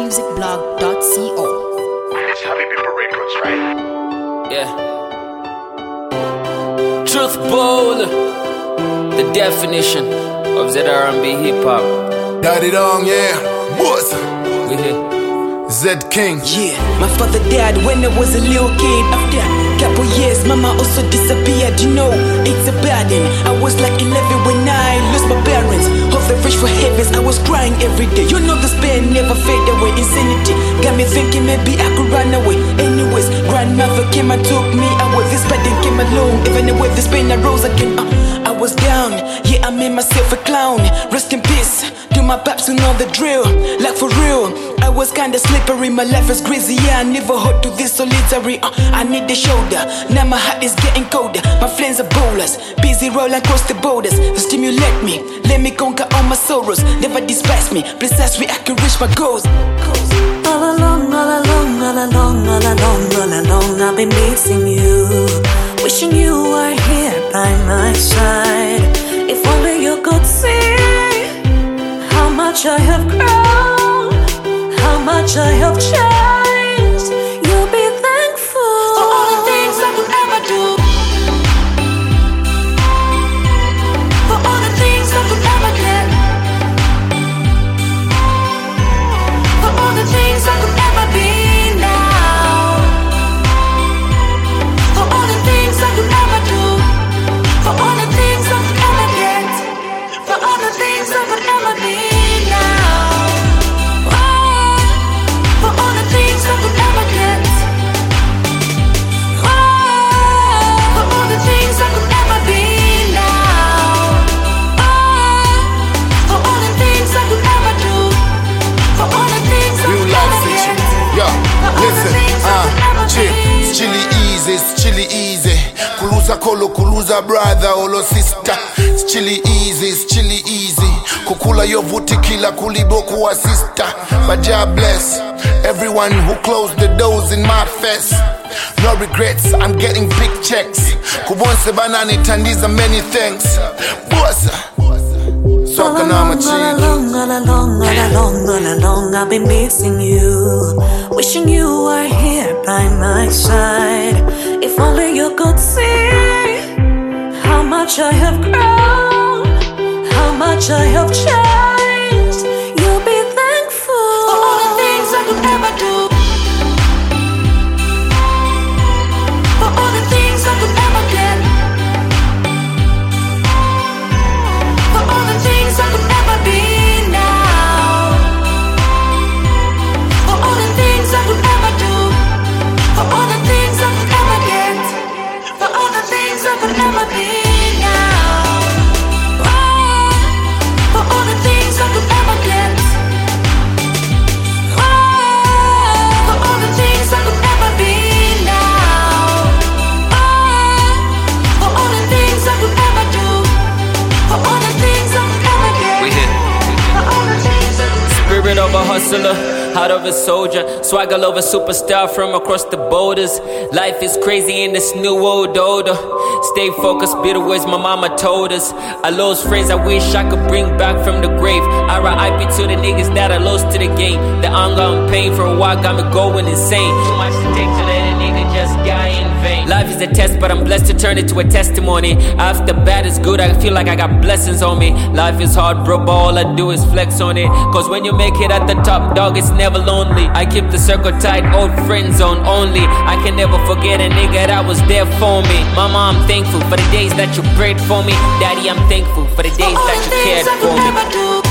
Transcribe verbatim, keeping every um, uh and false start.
music blog dot co. It's Happy People Records, right? Yeah. Truth Bowl, the definition of Z R and B hip hop. Daddy Dong, yeah. Boss. We here. Z King. Yeah, my father died when I was a little kid. After a couple years, mama also disappeared. You know, it's a burden. I was like eleven when I lost my parents. Off the reach for heavens, I was crying every day. You know the pain never fade away. Insanity got me thinking maybe I could run away. Anyways, grandmother came and took me away. This burden came along. Even with this pain, I rose again. Uh, I was down. Yeah, I made myself a clown. Rest in peace to my paps who know the drill. Like for real, I was kinda slippery. My life is crazy. Yeah, I never hope to this solitary. Uh, I need the shoulder. Now my heart is getting colder. My flames are bowlers, busy rolling across the borders. To stimulate me, let me conquer all my sorrows. Never despise me, please ask me I can reach my goals. All along, all along, all along, all along, all along, I've been missing you, wishing you were here by my side. If only you could see how much I have grown, how much I have changed. You'll be thankful for all the things I could ever do, for all the things I could ever get, for all the things I could ever be now, for all the things I could ever do, for all the things I could ever get, for all the things I could ever be now, for all the things I could ever get, for all the things I could ever be now, for all the things I could ever do, for all the things I Real could life ever fiction. get. Yo, listen, uh, chill. It's chilly easy, it's chilly easy. Kuluza kolo, kuluza brother, olo sister. It's chilly easy, it's chilly easy. Kukula yovuti kila kuliboku wa sister. But God bless everyone who closed the doors in my face. No regrets, I'm getting big checks. Kubonse banani tandiza many thanks. Bossa. So All can along, I'm all along, all along, all along, all along, I've been missing you, wishing you were here by my side. If only you could see how much I have grown, how much I have changed. You'll be thankful for all the things I could ever do, for all the things I could ever get, for all the things I could ever be now, for all the things I could ever do, for all the things I could ever get, for all the things I could ever be now, for all the things I could ever get, for all the things I could ever be now, for all the things I could ever do, for all the things I could ever get. We here. For all the things I could Spirit of a hustler, heart of a soldier, swagger of a superstar from across the borders. Life is crazy in this new world order. Stay focused, be the words my mama told us. I lost friends I wish I could bring back from the grave. R I P to the niggas that I lost to the game. The anger and pain for a while got me going insane. Too much to take to let a nigga just die in vain. Life is a test, but I'm blessed to turn it to a testimony. After bad is good, I feel like I got blessings on me. Life is hard, bro, but all I do is flex on it. Cause when you make it at the top, dog, it's never lonely. I keep the circle tight, old friend zone only. I can never forget a nigga that was there for me. Mama, I'm thankful for the days that you prayed for me. Daddy, I'm thankful for the days that you cared for me. do.